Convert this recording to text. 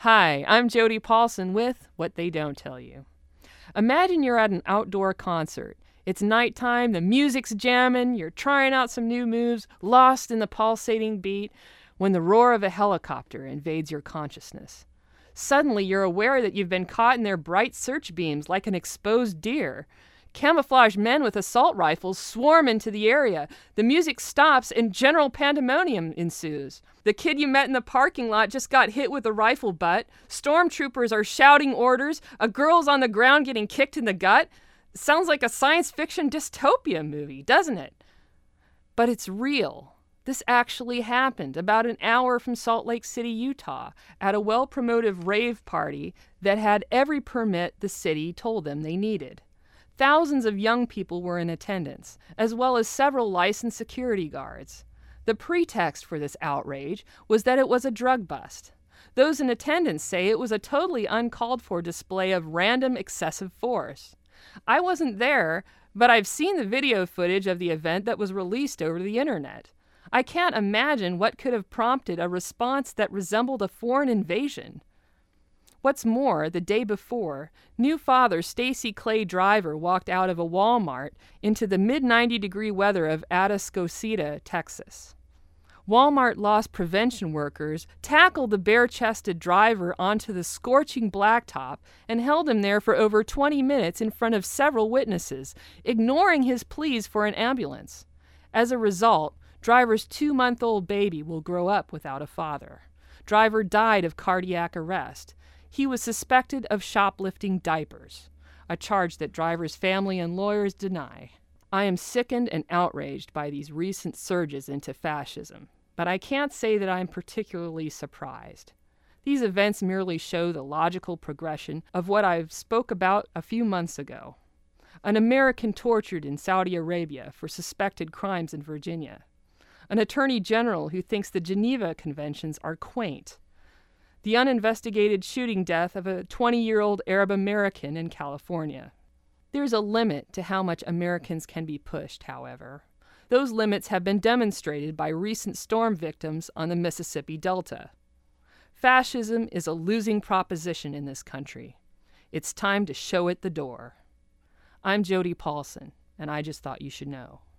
Hi, I'm Jody Paulson with What They Don't Tell You. Imagine you're at an outdoor concert. It's nighttime, the music's jamming, you're trying out some new moves, lost in the pulsating beat, when the roar of a helicopter invades your consciousness. Suddenly, you're aware that you've been caught in their bright search beams like an exposed deer. Camouflaged men with assault rifles swarm into the area. The music stops and general pandemonium ensues. The kid you met in the parking lot just got hit with a rifle butt. Stormtroopers are shouting orders. A girl's on the ground getting kicked in the gut. Sounds like a science fiction dystopia movie, doesn't it? But it's real. This actually happened about an hour from Salt Lake City, Utah, at a well-promoted rave party that had every permit the city told them they needed. Thousands of young people were in attendance, as well as several licensed security guards. The pretext for this outrage was that it was a drug bust. Those in attendance say it was a totally uncalled for display of random excessive force. I wasn't there, but I've seen the video footage of the event that was released over the internet. I can't imagine what could have prompted a response that resembled a foreign invasion. What's more, the day before, new father Stacy Clay Driver walked out of a Walmart into the mid-90-degree weather of Atascocita, Texas. Walmart loss prevention workers tackled the bare-chested driver onto the scorching blacktop and held him there for over 20 minutes in front of several witnesses, ignoring his pleas for an ambulance. As a result, Driver's 2-month-old baby will grow up without a father. Driver died of cardiac arrest. He was suspected of shoplifting diapers, a charge that Driver's family and lawyers deny. I am sickened and outraged by these recent surges into fascism, but I can't say that I'm particularly surprised. These events merely show the logical progression of what I spoke about a few months ago. An American tortured in Saudi Arabia for suspected crimes in Virginia. An attorney general who thinks the Geneva Conventions are quaint. The uninvestigated shooting death of a 20-year-old Arab American in California. There's a limit to how much Americans can be pushed, however. Those limits have been demonstrated by recent storm victims on the Mississippi Delta. Fascism is a losing proposition in this country. It's time to show it the door. I'm Jody Paulson, and I just thought you should know.